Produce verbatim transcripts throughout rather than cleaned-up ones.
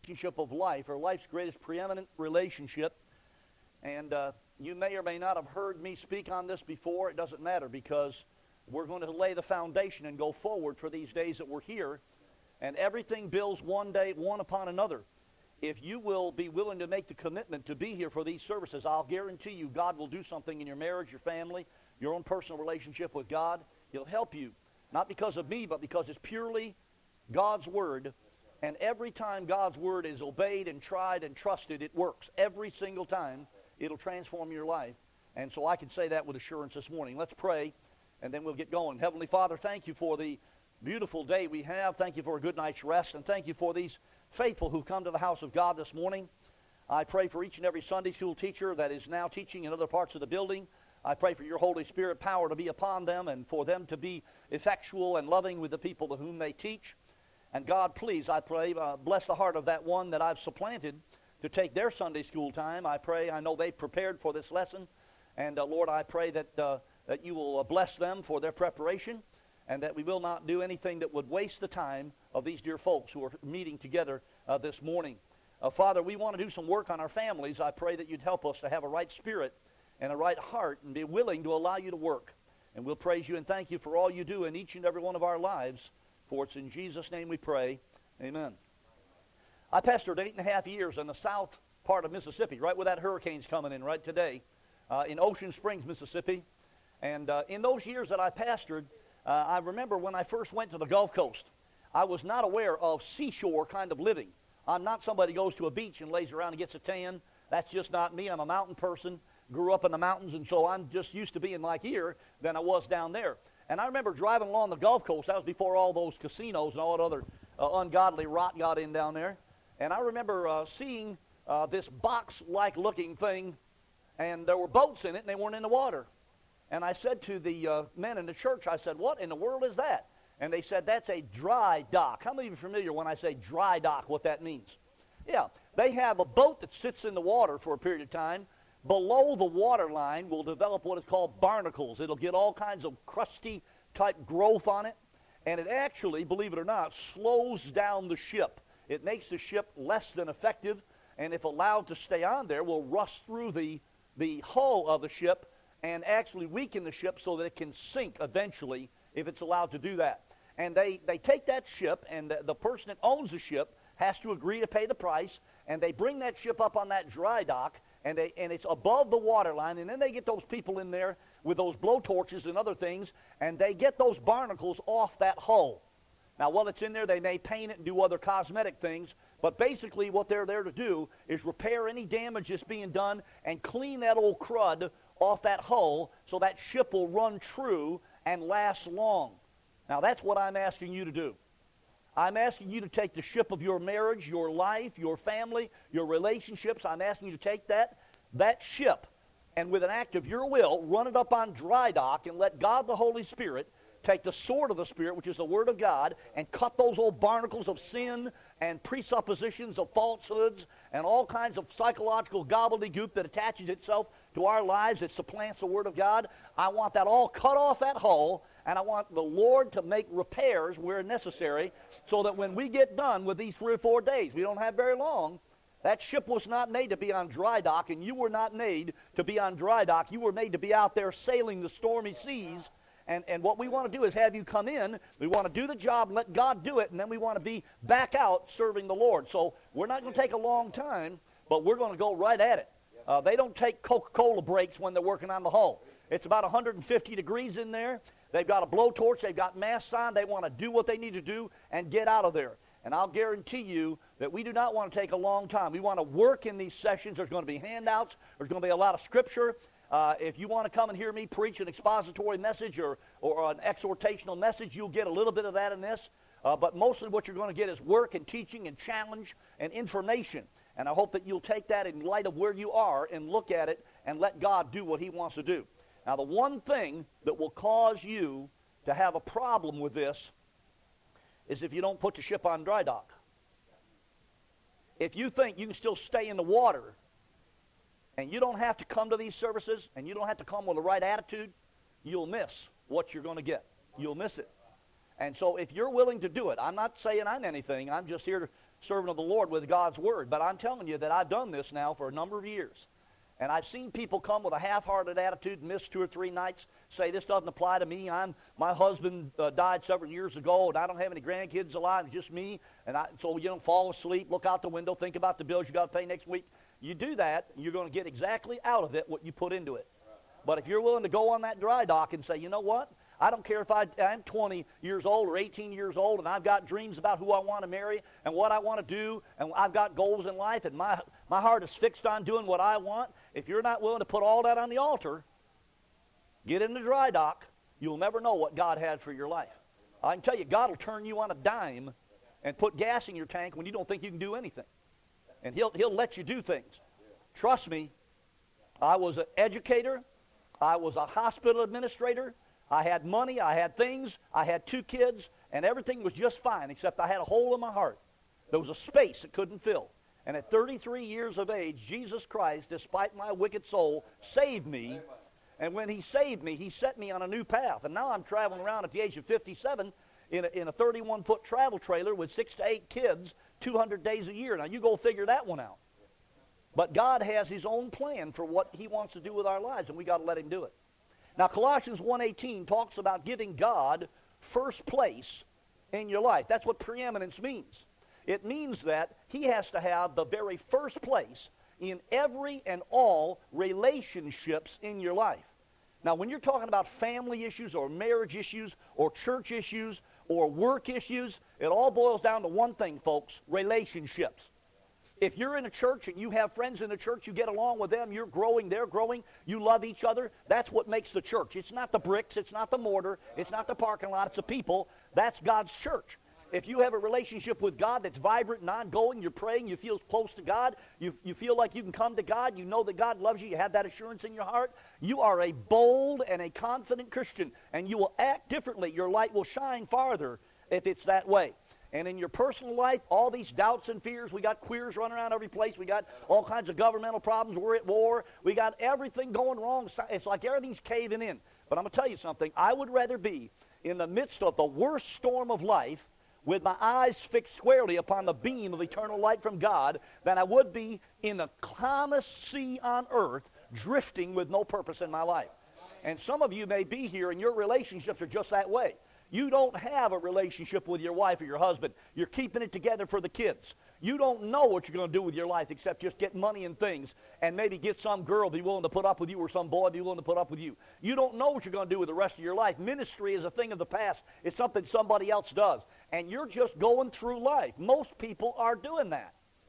relationship of life, or life's greatest preeminent relationship. And uh, you may or may not have heard me speak on this before. It doesn't matter, because we're going to lay the foundation and go forward for these days that we're here. And everything builds one day, one upon another. If you will be willing to make the commitment to be here for these services, I'll guarantee you God will do something in your marriage, your family, your own personal relationship with God. He'll help you, not because of me, but because it's purely God's Word. And every time God's Word is obeyed and tried and trusted, it works. Every single time, it'll transform your life. And so I can say that with assurance this morning. Let's pray, and then we'll get going. Heavenly Father, thank you for the beautiful day we have. Thank you for a good night's rest, and thank you for these faithful who've come to the house of God this morning. I pray for each and every Sunday school teacher that is now teaching in other parts of the building. I pray for your Holy Spirit power to be upon them, and for them to be effectual and loving with the people to whom they teach. And God, please, I pray, uh, bless the heart of that one that I've supplanted to take their Sunday school time. I pray, I know they've prepared for this lesson. And uh, Lord, I pray that, uh, that you will uh, bless them for their preparation, and that we will not do anything that would waste the time of these dear folks who are meeting together uh, this morning. Uh, Father, we want to do some work on our families. I pray that you'd help us to have a right spirit and a right heart, and be willing to allow you to work. And we'll praise you and thank you for all you do in each and every one of our lives. For it's in Jesus' name we pray. Amen. I pastored eight and a half years in the south part of Mississippi, right where that hurricane's coming in right today, uh, in Ocean Springs, Mississippi. And uh, in those years that I pastored, uh, I remember when I first went to the Gulf Coast, I was not aware of seashore kind of living. I'm not somebody who goes to a beach and lays around and gets a tan. That's just not me. I'm a mountain person. Grew up in the mountains, and so I'm just used to being like here than I was down there. And I remember driving along the Gulf Coast. That was before all those casinos and all that other uh, ungodly rot got in down there. And I remember uh, seeing uh, this box-like looking thing, and there were boats in it, and they weren't in the water. And I said to the uh, men in the church, I said, what in the world is that? And they said, that's a dry dock. How many of you are familiar when I say dry dock, what that means? Yeah, they have a boat that sits in the water for a period of time. Below the water line will develop what is called barnacles. It'll get all kinds of crusty type growth on it, and it actually, believe it or not, slows down the ship. It makes the ship less than effective, and if allowed to stay on there, will rust through the, the hull of the ship and actually weaken the ship so that it can sink eventually if it's allowed to do that. And they, they take that ship, and the, the person that owns the ship has to agree to pay the price, and they bring that ship up on that dry dock, and they and it's above the water line, and then they get those people in there with those blow torches and other things, and they get those barnacles off that hull. Now, while it's in there, they may paint it and do other cosmetic things, but basically what they're there to do is repair any damage that's being done and clean that old crud off that hull so that ship will run true and last long. Now, that's what I'm asking you to do. I'm asking you to take the ship of your marriage, your life, your family, your relationships. I'm asking you to take that, that ship, and with an act of your will, run it up on dry dock and let God the Holy Spirit take the sword of the Spirit, which is the Word of God, and cut those old barnacles of sin and presuppositions of falsehoods and all kinds of psychological gobbledygook that attaches itself to our lives that supplants the Word of God. I want that all cut off that hull, and I want the Lord to make repairs where necessary so that when we get done with these three or four days, we don't have very long. That ship was not made to be on dry dock, and you were not made to be on dry dock. You were made to be out there sailing the stormy seas. And, and what we want to do is have you come in. We want to do the job, let God do it, and then we want to be back out serving the Lord. So we're not going to take a long time, but we're going to go right at it. Uh, they don't take Coca-Cola breaks when they're working on the hull. It's about one hundred fifty degrees in there. They've got a blowtorch. They've got masks on. They want to do what they need to do and get out of there. And I'll guarantee you that we do not want to take a long time. We want to work in these sessions. There's going to be handouts. There's going to be a lot of scripture. Uh, if you want to come and hear me preach an expository message or, or an exhortational message, you'll get a little bit of that in this. Uh, but mostly what you're going to get is work and teaching and challenge and information. And I hope that you'll take that in light of where you are and look at it and let God do what he wants to do. Now, the one thing that will cause you to have a problem with this is if you don't put the ship on dry dock. If you think you can still stay in the water and you don't have to come to these services and you don't have to come with the right attitude, you'll miss what you're going to get. You'll miss it. And so if you're willing to do it, I'm not saying I'm anything. I'm just here servant of the Lord with God's Word. But I'm telling you that I've done this now for a number of years. And I've seen people come with a half-hearted attitude and miss two or three nights, say, this doesn't apply to me. I'm my husband uh, died several years ago, and I don't have any grandkids alive. It's just me. And I, so you don't fall asleep, look out the window, think about the bills you got to pay next week. You do that, you're going to get exactly out of it what you put into it. But if you're willing to go on that dry dock and say, you know what? I don't care if I, I'm twenty years old or eighteen years old, and I've got dreams about who I want to marry and what I want to do, and I've got goals in life, and my, my heart is fixed on doing what I want. If you're not willing to put all that on the altar, get in the dry dock, you'll never know what God had for your life. I can tell you, God will turn you on a dime and put gas in your tank when you don't think you can do anything. And he'll, he'll let you do things. Trust me, I was an educator. I was a hospital administrator. I had money, I had things, I had two kids, and everything was just fine, except I had a hole in my heart. There was a space it couldn't fill. And at thirty-three years of age, Jesus Christ, despite my wicked soul, saved me. And when he saved me, he set me on a new path. And now I'm traveling around at the age of fifty-seven in a, in a thirty-one foot travel trailer with six to eight kids, two hundred days a year. Now you go figure that one out. But God has his own plan for what he wants to do with our lives, and we got to let him do it. Now, Colossians one eighteen talks about giving God first place in your life. That's what preeminence means. It means that he has to have the very first place in every and all relationships in your life. Now, when you're talking about family issues or marriage issues or church issues or work issues, it all boils down to one thing, folks: relationships. If you're in a church and you have friends in the church, you get along with them, you're growing, they're growing, you love each other, that's what makes the church. It's not the bricks, it's not the mortar, it's not the parking lot, it's the people. That's God's church. If you have a relationship with God that's vibrant and ongoing, you're praying, you feel close to God, you, you feel like you can come to God, you know that God loves you, you have that assurance in your heart, you are a bold and a confident Christian, and you will act differently. Your light will shine farther if it's that way. And in your personal life, all these doubts and fears, we got queers running around every place. We got all kinds of governmental problems. We're at war. We got everything going wrong. It's like everything's caving in. But I'm going to tell you something. I would rather be in the midst of the worst storm of life with my eyes fixed squarely upon the beam of eternal light from God than I would be in the calmest sea on earth drifting with no purpose in my life. And some of you may be here and your relationships are just that way. You don't have a relationship with your wife or your husband. You're keeping it together for the kids. You don't know what you're going to do with your life except just get money and things and maybe get some girl be willing to put up with you or some boy be willing to put up with you. You don't know what you're going to do with the rest of your life. Ministry is a thing of the past. It's something somebody else does. And you're just going through life. Most people are doing that.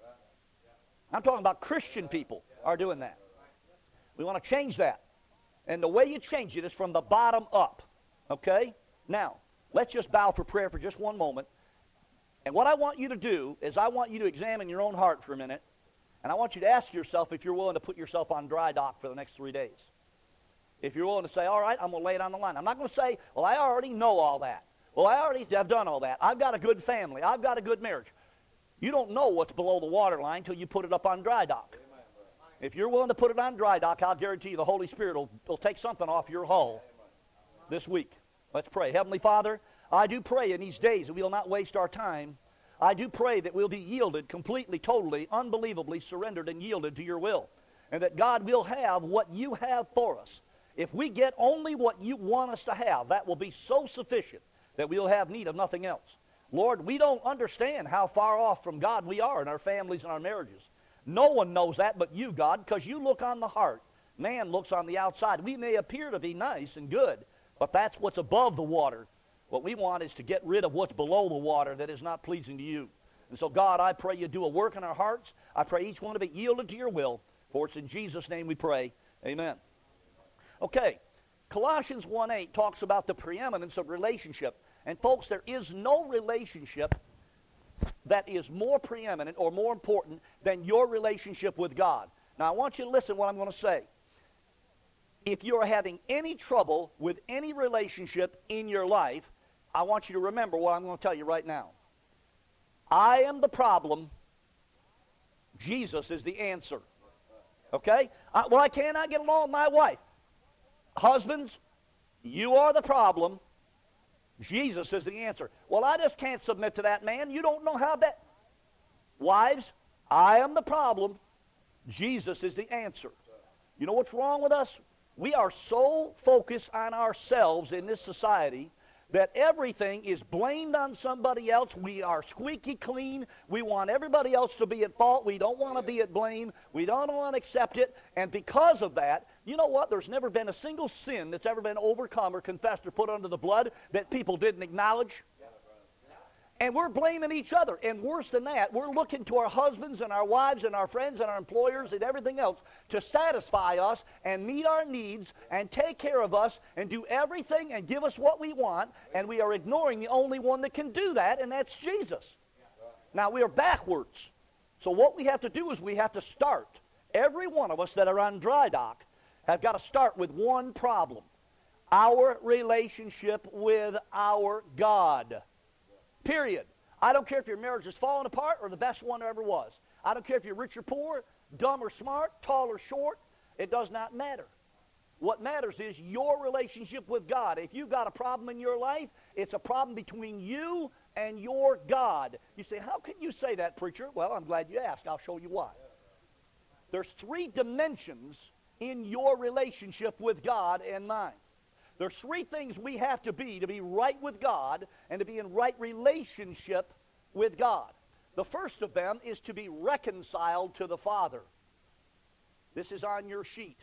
I'm talking about Christian people are doing that. We want to change that. And the way you change it is from the bottom up. Okay? Now, let's just bow for prayer for just one moment. And what I want you to do is I want you to examine your own heart for a minute. And I want you to ask yourself if you're willing to put yourself on dry dock for the next three days. If you're willing to say, all right, I'm going to lay it on the line. I'm not going to say, well, I already know all that. Well, I already have done all that. I've got a good family. I've got a good marriage. You don't know what's below the waterline until you put it up on dry dock. If you're willing to put it on dry dock, I'll guarantee you the Holy Spirit will, will take something off your hull this week. Let's pray. Heavenly Father, I do pray in these days that we will not waste our time. I do pray that we'll be yielded completely, totally, unbelievably surrendered and yielded to your will. And that God will have what you have for us. If we get only what you want us to have, that will be so sufficient that we'll have need of nothing else. Lord, we don't understand how far off from God we are in our families and our marriages. No one knows that but you, God, because you look on the heart. Man looks on the outside. We may appear to be nice and good, but that's what's above the water. What we want is to get rid of what's below the water that is not pleasing to you. And so, God, I pray you do a work in our hearts. I pray each one to be yielded to your will. For it's in Jesus' name we pray. Amen. Okay, Colossians one eight talks about the preeminence of relationship. And, folks, there is no relationship that is more preeminent or more important than your relationship with God. Now, I want you to listen to what I'm going to say. If you're having any trouble with any relationship in your life, I want you to remember what I'm going to tell you right now. I am the problem. Jesus is the answer. Okay? I, well, I cannot get along with my wife. Husbands, you are the problem. Jesus is the answer. Well, I just can't submit to that man. You don't know how that... Wives, I am the problem. Jesus is the answer. You know what's wrong with us? We are so focused on ourselves in this society that everything is blamed on somebody else. We are squeaky clean. We want everybody else to be at fault. We don't want to be at blame. We don't want to accept it. And because of that, you know what? There's never been a single sin that's ever been overcome or confessed or put under the blood that people didn't acknowledge. And we're blaming each other. And worse than that, we're looking to our husbands and our wives and our friends and our employers and everything else to satisfy us and meet our needs and take care of us and do everything and give us what we want. And we are ignoring the only one that can do that, and that's Jesus. Now, we are backwards. So what we have to do is we have to start. Every one of us that are on dry dock have got to start with one problem: our relationship with our God. Period. I don't care if your marriage is falling apart or the best one there ever was. I don't care if you're rich or poor, dumb or smart, tall or short. It does not matter. What matters is your relationship with God. If you've got a problem in your life, it's a problem between you and your God. You say, how can you say that, preacher? Well, I'm glad you asked. I'll show you why. There's three dimensions in your relationship with God and mine. There's three things we have to be to be right with God and to be in right relationship with God. The first of them is to be reconciled to the Father. This is on your sheet.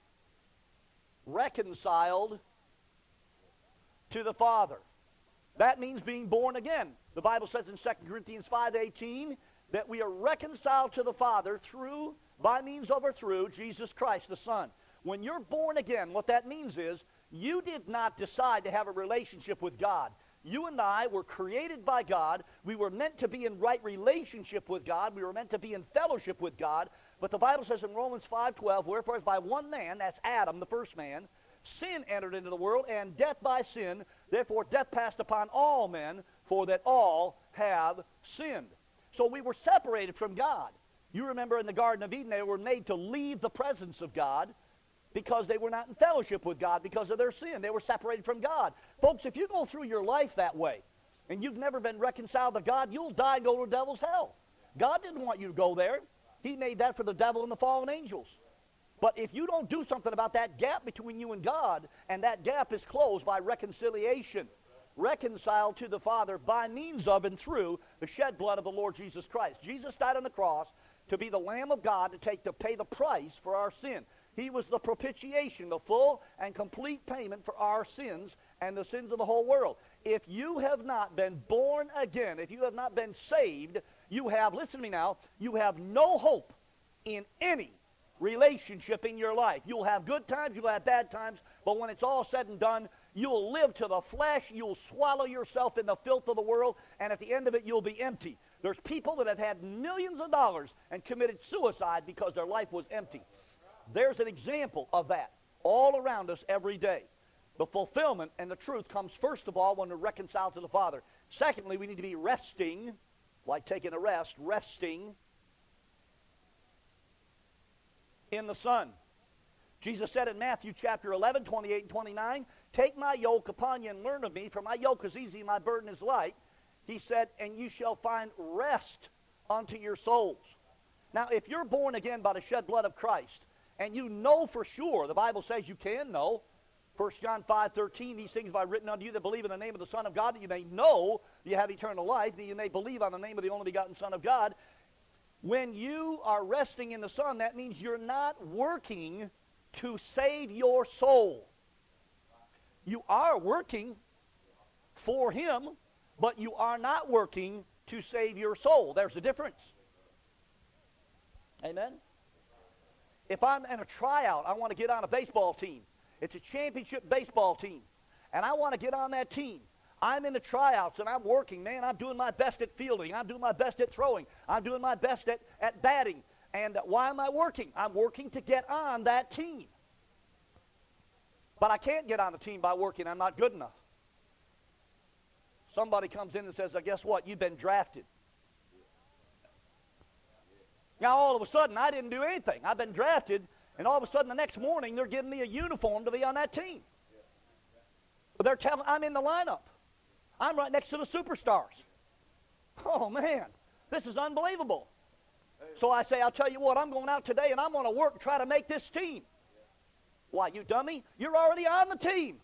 Reconciled to the Father. That means being born again. The Bible says in Second Corinthians five eighteen that we are reconciled to the Father through, by means of or through Jesus Christ the Son. When you're born again, what that means is you did not decide to have a relationship with God. You and I were created by God. We were meant to be in right relationship with God. We were meant to be in fellowship with God. But the Bible says in Romans five twelve, wherefore as by one man, that's Adam, the first man, sin entered into the world, and death by sin, therefore death passed upon all men, for that all have sinned. So we were separated from God. You remember in the Garden of Eden, they were made to leave the presence of God, because they were not in fellowship with God because of their sin. They were separated from God. Folks, if you go through your life that way, and you've never been reconciled to God, you'll die and go to the devil's hell. God didn't want you to go there. He made that for the devil and the fallen angels. But if you don't do something about that gap between you and God, and that gap is closed by reconciliation, reconciled to the Father by means of and through the shed blood of the Lord Jesus Christ. Jesus died on the cross to be the Lamb of God to take to pay the price for our sin. He was the propitiation, the full and complete payment for our sins and the sins of the whole world. If you have not been born again, if you have not been saved, you have, listen to me now, you have no hope in any relationship in your life. You'll have good times, you'll have bad times, but when it's all said and done, you'll live to the flesh, you'll swallow yourself in the filth of the world, and at the end of it, you'll be empty. There's people that have had millions of dollars and committed suicide because their life was empty. There's an example of that all around us every day. The fulfillment and the truth comes first of all when we're reconciled to the Father. Secondly, we need to be resting, like taking a rest, resting in the Son. Jesus said in Matthew chapter eleven, twenty-eight and twenty-nine, take my yoke upon you and learn of me, for my yoke is easy and my burden is light. He said, and you shall find rest unto your souls. Now, if you're born again by the shed blood of Christ, and you know for sure, the Bible says you can know, First John five thirteen, these things have I written unto you that believe in the name of the Son of God, that you may know you have eternal life, that you may believe on the name of the only begotten Son of God. When you are resting in the Son, that means you're not working to save your soul. You are working for Him, but you are not working to save your soul. There's a difference. Amen? If I'm in a tryout, I want to get on a baseball team. It's a championship baseball team. And I want to get on that team. I'm in the tryouts and I'm working, man. I'm doing my best at fielding. I'm doing my best at throwing. I'm doing my best at, at batting. And why am I working? I'm working to get on that team. But I can't get on the team by working. I'm not good enough. Somebody comes in and says, guess what? You've been drafted. Now, all of a sudden, I didn't do anything. I've been drafted, and all of a sudden, the next morning, they're giving me a uniform to be on that team. But they're telling I'm in the lineup. I'm right next to the superstars. Oh, man. This is unbelievable. So I say, I'll tell you what, I'm going out today and I'm going to work and try to make this team. Why, you dummy? You're already on the team.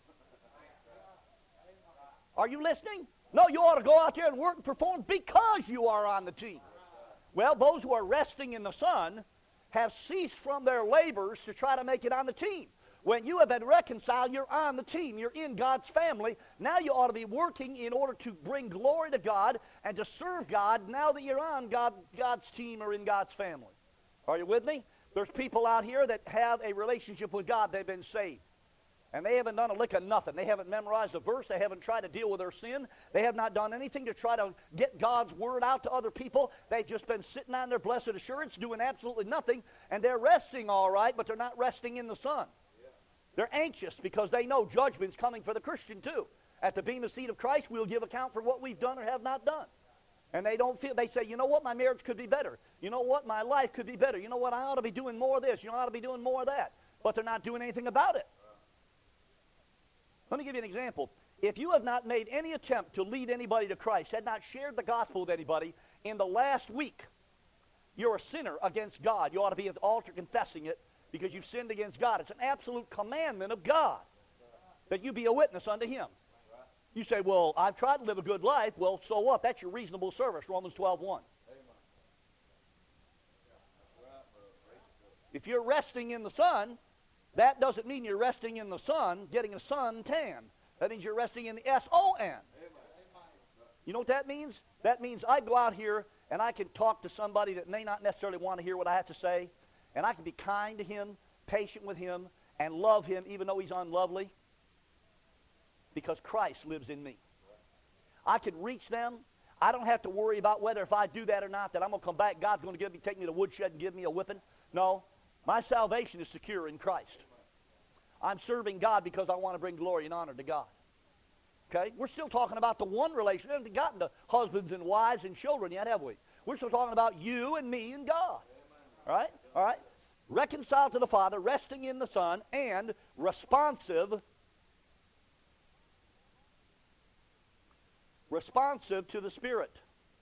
Are you listening? No, you ought to go out there and work and perform because you are on the team. Well, those who are resting in the sun have ceased from their labors to try to make it on the team. When you have been reconciled, you're on the team. You're in God's family. Now you ought to be working in order to bring glory to God and to serve God now that you're on God, God's team or in God's family. Are you with me? There's people out here that have a relationship with God. They've been saved. And they haven't done a lick of nothing. They haven't memorized a verse. They haven't tried to deal with their sin. They have not done anything to try to get God's word out to other people. They've just been sitting on their blessed assurance, doing absolutely nothing, and they're resting all right, but they're not resting in the sun. They're anxious because they know judgment's coming for the Christian too. At the Bema seat of Christ, we'll give account for what we've done or have not done. And they don't feel, they say, you know what, my marriage could be better. You know what, my life could be better. You know what, I ought to be doing more of this. You know, I ought to be doing more of that. But they're not doing anything about it. Let me give you an example. If you have not made any attempt to lead anybody to Christ, had not shared the gospel with anybody in the last week, you're a sinner against God. You ought to be at the altar confessing it because you've sinned against God. It's an absolute commandment of God that you be a witness unto Him. You say, well, I've tried to live a good life. Well, so what? That's your reasonable service, Romans twelve one. If you're resting in the sun, that doesn't mean you're resting in the sun, getting a sun tan. That means you're resting in the S O N. You know what that means? That means I go out here and I can talk to somebody that may not necessarily want to hear what I have to say, and I can be kind to him, patient with him, and love him even though he's unlovely, because Christ lives in me. I can reach them. I don't have to worry about whether if I do that or not that I'm going to come back, God's going to give me, take me to the woodshed and give me a whipping. No. My salvation is secure in Christ. I'm serving God because I want to bring glory and honor to God. Okay? We're still talking about the one relationship. We haven't gotten to husbands and wives and children yet, have we? We're still talking about you and me and God. All right? All right? Reconciled to the Father, resting in the Son, and responsive, responsive to the Spirit.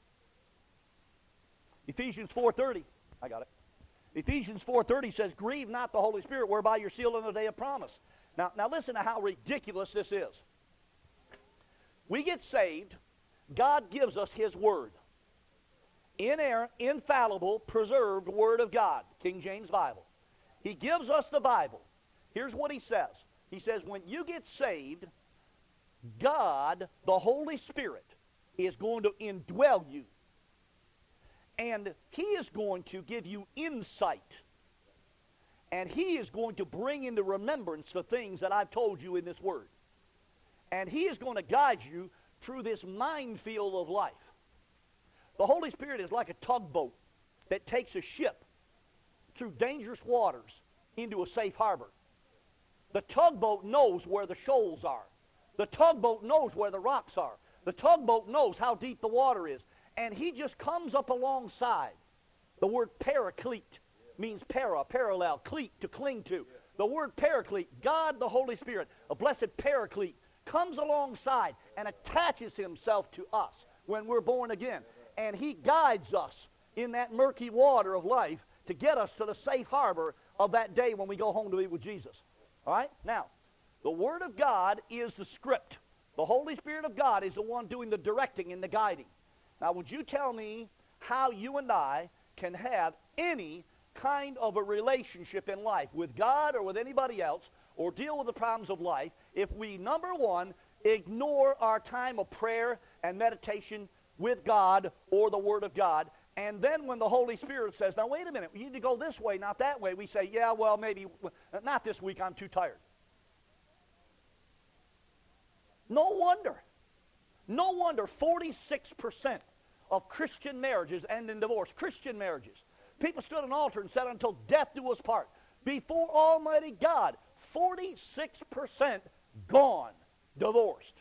Ephesians four thirty. I got it. Ephesians four thirty says, grieve not the Holy Spirit, whereby you're sealed in the day of promise. Now, now listen to how ridiculous this is. We get saved. God gives us His Word. Inerrant, infallible, preserved Word of God. King James Bible. He gives us the Bible. Here's what He says. He says, when you get saved, God, the Holy Spirit, is going to indwell you. And He is going to give you insight. And He is going to bring into remembrance the things that I've told you in this Word. And He is going to guide you through this minefield of life. The Holy Spirit is like a tugboat that takes a ship through dangerous waters into a safe harbor. The tugboat knows where the shoals are. The tugboat knows where the rocks are. The tugboat knows how deep the water is. And He just comes up alongside. The word paraclete means para, parallel, cleat, to cling to. The word paraclete, God the Holy Spirit, a blessed paraclete, comes alongside and attaches Himself to us when we're born again. And He guides us in that murky water of life to get us to the safe harbor of that day when we go home to be with Jesus. All right? Now, the Word of God is the script. The Holy Spirit of God is the one doing the directing and the guiding. Now, would you tell me how you and I can have any kind of a relationship in life with God or with anybody else or deal with the problems of life if we, number one, ignore our time of prayer and meditation with God or the Word of God, and then when the Holy Spirit says, now wait a minute, we need to go this way, not that way, we say, yeah, well, maybe, not this week, I'm too tired. No wonder. No wonder forty-six percent of Christian marriages end in divorce. Christian marriages. People stood on an altar and said, until death do us part. Before Almighty God, forty-six percent gone, divorced.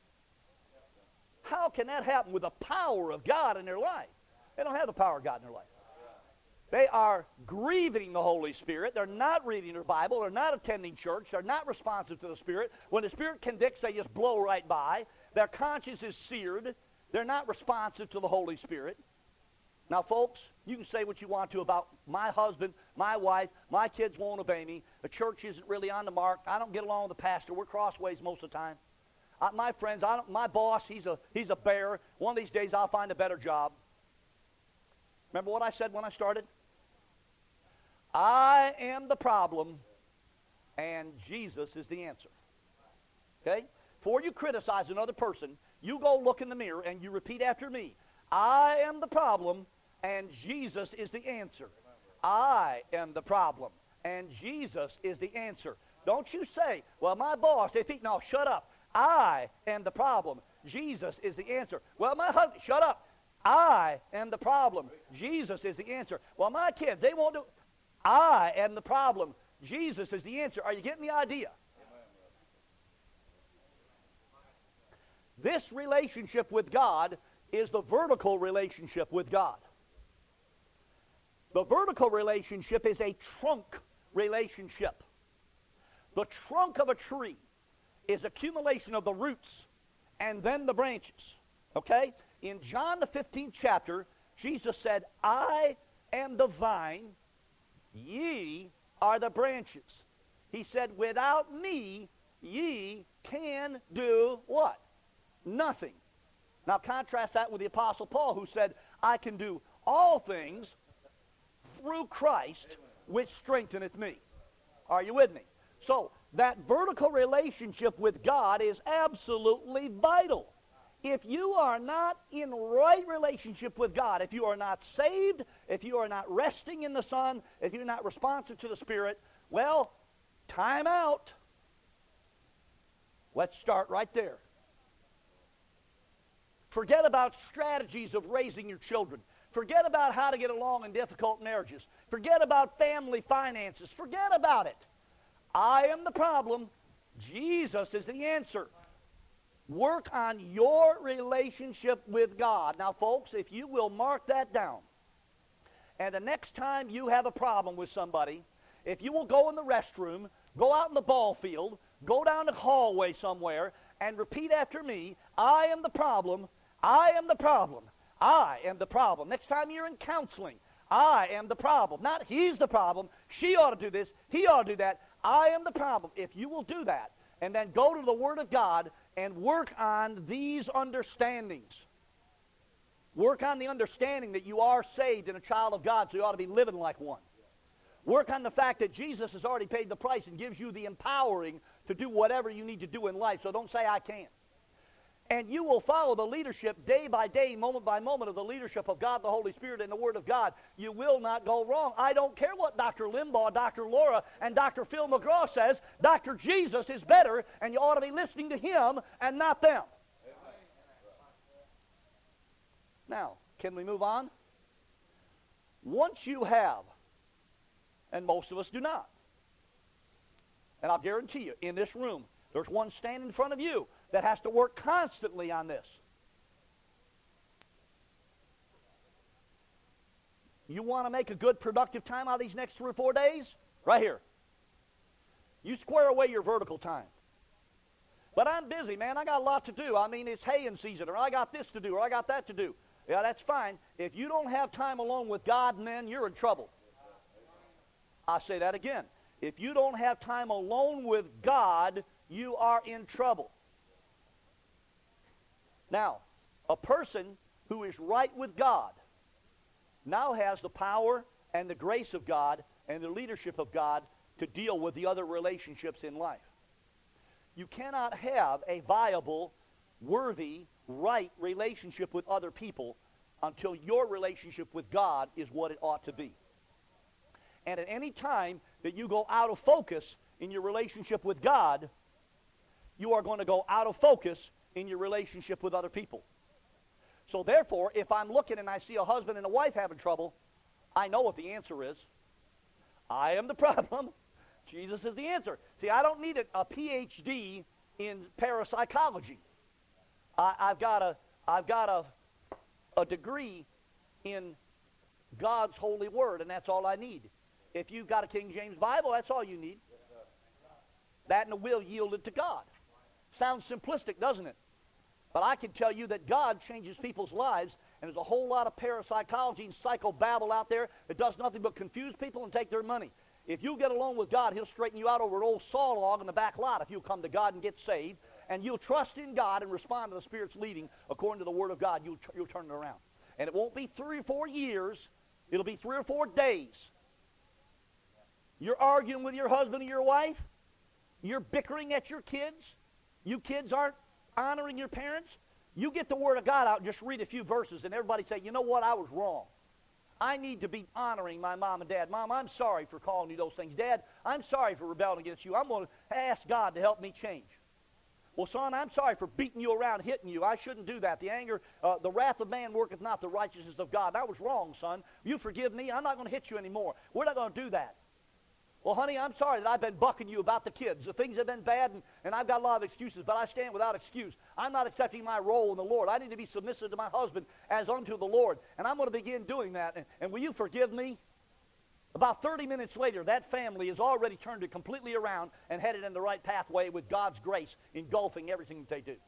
How can that happen with the power of God in their life? They don't have the power of God in their life. They are grieving the Holy Spirit. They're not reading their Bible. They're not attending church. They're not responsive to the Spirit. When the Spirit convicts, they just blow right by. Their conscience is seared. They're not responsive to the Holy Spirit. Now, folks, you can say what you want to about my husband, my wife, my kids won't obey me, the church isn't really on the mark, I don't get along with the pastor, we're crossways most of the time. Uh, my friends, I don't, my boss, he's a, he's a bear. One of these days I'll find a better job. Remember what I said when I started? I am the problem, and Jesus is the answer. Okay? Before you criticize another person, you go look in the mirror and you repeat after me. I am the problem, and Jesus is the answer. I am the problem, and Jesus is the answer. Don't you say, well, my boss, if he, no, shut up. I am the problem. Jesus is the answer. Well, my husband, shut up. I am the problem. Jesus is the answer. Well, my kids, they won't do. I am the problem. Jesus is the answer. Are you getting the idea? This relationship with God is the vertical relationship with God. The vertical relationship is a trunk relationship. The trunk of a tree is accumulation of the roots and then the branches. Okay? In John the fifteenth chapter, Jesus said, I am the vine, ye are the branches. He said, without me, ye can do what? Nothing. Now contrast that with the Apostle Paul, who said, I can do all things through Christ, which strengtheneth me. Are you with me? So, that vertical relationship with God is absolutely vital. If you are not in right relationship with God, if you are not saved, if you are not resting in the Son, if you're not responsive to the Spirit, well, time out. Let's start right there. Forget about strategies of raising your children. Forget about how to get along in difficult marriages. Forget about family finances. Forget about it. I am the problem. Jesus is the answer. Work on your relationship with God. Now, folks, if you will mark that down, and the next time you have a problem with somebody, if you will go in the restroom, go out in the ball field, go down the hallway somewhere, and repeat after me, I am the problem, I am the problem, I am the problem. Next time you're in counseling, I am the problem. Not he's the problem, she ought to do this, he ought to do that. I am the problem. If you will do that, and then go to the Word of God and work on these understandings. Work on the understanding that you are saved and a child of God, so you ought to be living like one. Work on the fact that Jesus has already paid the price and gives you the empowering to do whatever you need to do in life, so don't say, I can't. And you will follow the leadership day by day, moment by moment of the leadership of God, the Holy Spirit, and the Word of God. You will not go wrong. I don't care what Doctor Limbaugh, Doctor Laura, and Doctor Phil McGraw says. Doctor Jesus is better, and you ought to be listening to him and not them. Now, can we move on? Once you have, and most of us do not, and I'll guarantee you, in this room, there's one standing in front of you that has to work constantly on this. You want to make a good, productive time out of these next three or four days? Right here. You square away your vertical time. But I'm busy, man. I got a lot to do. I mean, it's haying season, or I got this to do, or I got that to do. Yeah, that's fine. If you don't have time alone with God, then you're in trouble. I'll say that again. If you don't have time alone with God, you are in trouble. Now, a person who is right with God now has the power and the grace of God and the leadership of God to deal with the other relationships in life. You cannot have a viable, worthy, right relationship with other people until your relationship with God is what it ought to be. And at any time that you go out of focus in your relationship with God, you are going to go out of focus in your relationship with other people. So therefore, if I'm looking and I see a husband and a wife having trouble, I know what the answer is. I am the problem. Jesus is the answer. See, I don't need a, a P H D in parapsychology. I, I've got a, I've got a, a degree in God's holy word, and that's all I need. If you've got a King James Bible, that's all you need. That and the will yielded to God. Sounds simplistic, doesn't it? But I can tell you that God changes people's lives And there's a whole lot of parapsychology and psychobabble out there that does nothing but confuse people and take their money. If you get along with God, He'll straighten you out over an old saw log in the back lot if you'll come to God and get saved. And you'll trust in God and respond to the Spirit's leading according to the Word of God. You'll, you'll turn it around. And it won't be three or four years. It'll be three or four days. You're arguing with your husband or your wife. You're bickering at your kids. You kids aren't honoring your parents. You get the Word of God out and just read a few verses and everybody say, you know what, I was wrong. I need to be honoring my mom and dad. Mom, I'm sorry for calling you those things. Dad, I'm sorry for rebelling against you. I'm going to ask God to help me change. Well, son, I'm sorry for beating you around, hitting you. I shouldn't do that. The anger, uh, the wrath of man worketh not the righteousness of God. That was wrong, son. You forgive me. I'm not going to hit you anymore. We're not going to do that. Well, honey, I'm sorry that I've been bucking you about the kids. The things have been bad, and, and I've got a lot of excuses, but I stand without excuse. I'm not accepting my role in the Lord. I need to be submissive to my husband as unto the Lord, and I'm going to begin doing that. And, and will you forgive me? About thirty minutes later, that family has already turned it completely around and headed in the right pathway with God's grace engulfing everything that they do.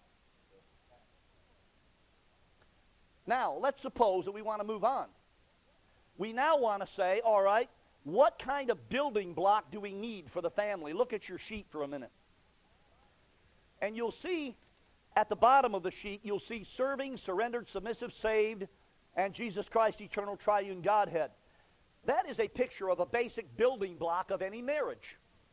Now, let's suppose that we want to move on. We now want to say, all right, what kind of building block do we need for the family? Look at your sheet for a minute. And you'll see at the bottom of the sheet, you'll see serving, surrendered, submissive, saved, and Jesus Christ, eternal triune Godhead. That is a picture of a basic building block of any marriage.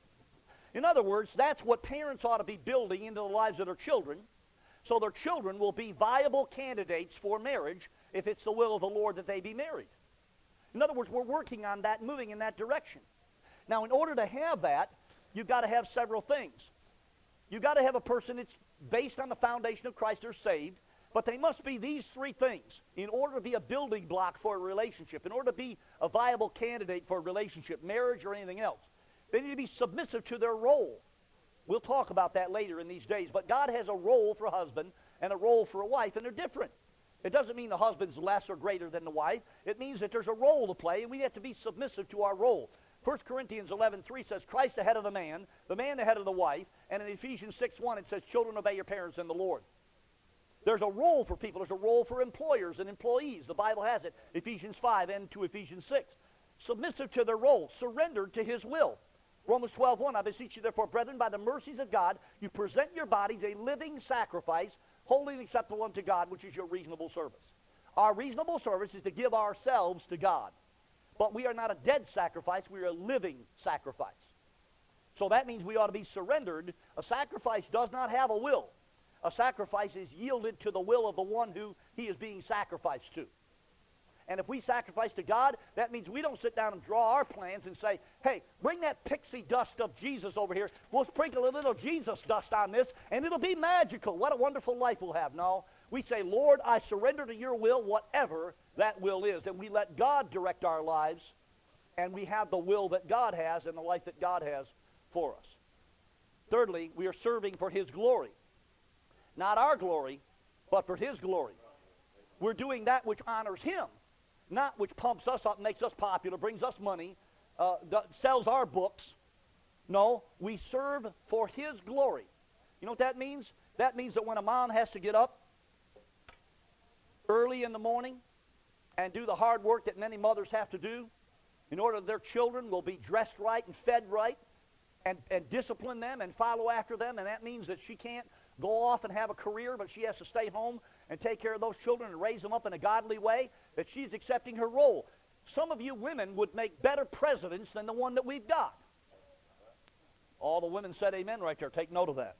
In other words, that's what parents ought to be building into the lives of their children, so their children will be viable candidates for marriage if it's the will of the Lord that they be married. In other words, we're working on that, moving in that direction. Now, in order to have that, you've got to have several things. You've got to have a person that's based on the foundation of Christ, they're saved, but they must be these three things in order to be a building block for a relationship, in order to be a viable candidate for a relationship, marriage, or anything else. They need to be submissive to their role. We'll talk about that later in these days, but God has a role for a husband and a role for a wife, and they're different. It doesn't mean the husband's less or greater than the wife. It means that there's a role to play, and we have to be submissive to our role. First Corinthians eleven three says, Christ the head of the man, the man the head of the wife, and in Ephesians six one it says, children, obey your parents in the Lord. There's a role for people. There's a role for employers and employees. The Bible has it, Ephesians five and to Ephesians six. Submissive to their role, surrendered to His will. Romans twelve one, I beseech you therefore, brethren, by the mercies of God, you present your bodies a living sacrifice, holy and acceptable unto God, which is your reasonable service. Our reasonable service is to give ourselves to God. But we are not a dead sacrifice, we are a living sacrifice. So that means we ought to be surrendered. A sacrifice does not have a will. A sacrifice is yielded to the will of the one who he is being sacrificed to. And if we sacrifice to God, that means we don't sit down and draw our plans and say, hey, bring that pixie dust of Jesus over here. We'll sprinkle a little Jesus dust on this, and it'll be magical. What a wonderful life we'll have. No, we say, Lord, I surrender to your will, whatever that will is. And we let God direct our lives, and we have the will that God has and the life that God has for us. Thirdly, we are serving for His glory. Not our glory, but for His glory. We're doing that which honors Him, not which pumps us up, makes us popular, brings us money, uh, sells our books. No, we serve for His glory. You know what that means? That means that when a mom has to get up early in the morning and do the hard work that many mothers have to do in order that their children will be dressed right and fed right and, and discipline them and follow after them, and that means that she can't go off and have a career, but she has to stay home and take care of those children and raise them up in a godly way, that she's accepting her role. Some of you women would make better presidents than the one that we've got. All the women said amen right there. Take note of that.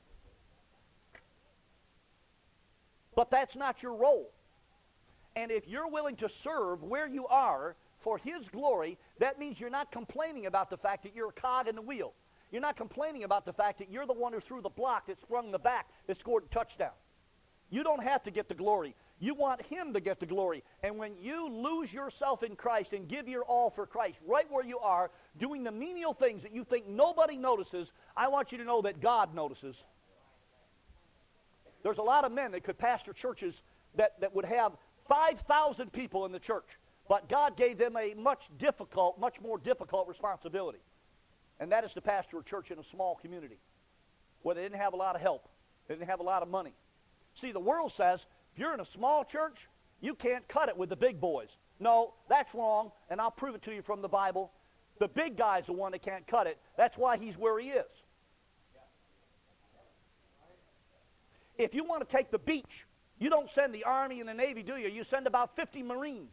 But that's not your role. And if you're willing to serve where you are for His glory, that means you're not complaining about the fact that you're a cog in the wheel. You're not complaining about the fact that you're the one who threw the block that sprung the back that scored a touchdown. You don't have to get the glory. You want Him to get the glory. And when you lose yourself in Christ and give your all for Christ, right where you are, doing the menial things that you think nobody notices, I want you to know that God notices. There's a lot of men that could pastor churches that, that would have five thousand people in the church, but God gave them a much difficult, much more difficult responsibility. And that is to pastor a church in a small community where they didn't have a lot of help. They didn't have a lot of money. See, the world says, if you're in a small church, You can't cut it with the big boys. No, that's wrong, and I'll prove it to you from the Bible. The big guy's the one that can't cut it. That's why he's where he is. If you want to take the beach, you don't send the Army and the Navy, do you? You send about fifty Marines.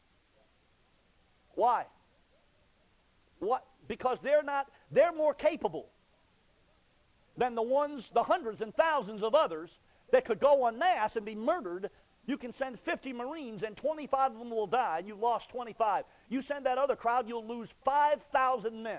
Why? What? Because they're not, they're more capable than the ones, the hundreds and thousands of others that could go en masse and be murdered. You can send fifty Marines and twenty-five of them will die, and you've lost twenty-five. You send that other crowd, you'll lose five thousand men.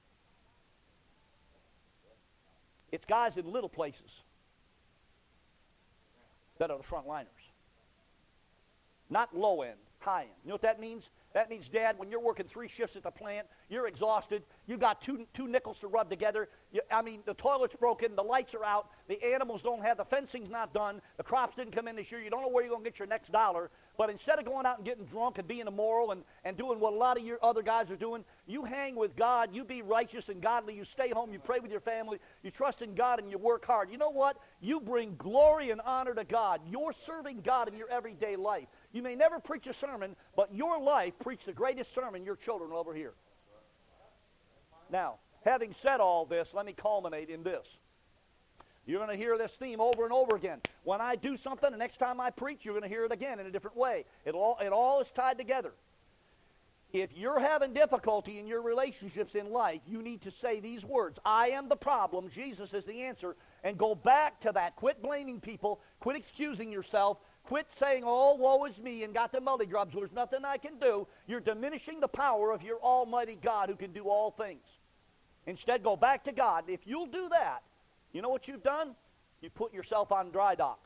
It's guys in little places that are the front liners. Not low end, high end. You know what that means? That means, Dad, when you're working three shifts at the plant, you're exhausted, you've got two, two nickels to rub together, you, I mean, the toilet's broken, the lights are out, the animals don't have, the fencing's not done, the crops didn't come in this year, you don't know where you're going to get your next dollar, but instead of going out and getting drunk and being immoral and, and doing what a lot of your other guys are doing, you hang with God, you be righteous and godly, you stay home, you pray with your family, you trust in God, and you work hard. You know what? You bring glory and honor to God. You're serving God in your everyday life. You may never preach a sermon, but your life preach the greatest sermon your children will ever hear. Now, having said all this, let me culminate in this. You're going to hear this theme over and over again. When I do something, the next time I preach, you're going to hear it again in a different way. It all, it all is tied together. If you're having difficulty in your relationships in life, you need to say these words: I am the problem, Jesus is the answer, and go back to that. Quit blaming people. Quit excusing yourself. Quit saying, oh, woe is me, and got the mully grubs. There's nothing I can do. You're diminishing the power of your almighty God who can do all things. Instead, go back to God. If you'll do that, you know what you've done? You put yourself on dry dock.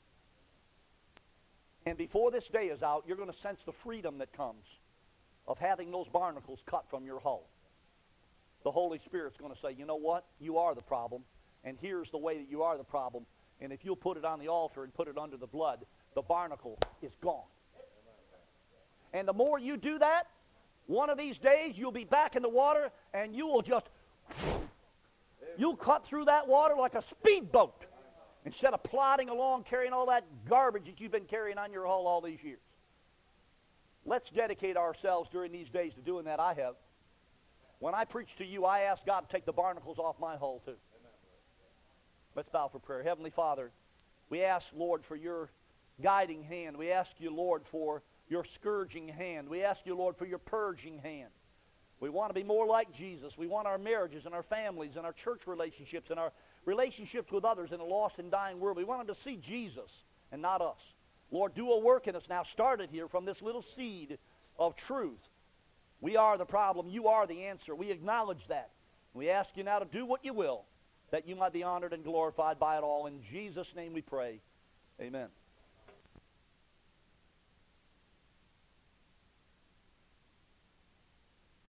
And before this day is out, you're going to sense the freedom that comes of having those barnacles cut from your hull. The Holy Spirit's going to say, you know what? You are the problem, and here's the way that you are the problem. And if you'll put it on the altar and put it under the blood, the barnacle is gone. And the more you do that, one of these days you'll be back in the water, and you will just, you'll cut through that water like a speedboat instead of plodding along carrying all that garbage that you've been carrying on your hull all these years. Let's dedicate ourselves during these days to doing that. I have. When I preach to you, I ask God to take the barnacles off my hull too. Let's bow for prayer. Heavenly Father, we ask, Lord, for your guiding hand. We ask you, Lord, for your scourging hand. We ask you, Lord, for your purging hand. We want to be more like Jesus. We want our marriages and our families and our church relationships and our relationships with others in a lost and dying world. We want them to see Jesus and not us. Lord, do a work in us now. Start it here from this little seed of truth. We are the problem. You are the answer. We acknowledge that. We ask you now to do what you will, that you might be honored and glorified by it all. In Jesus' name we pray. Amen.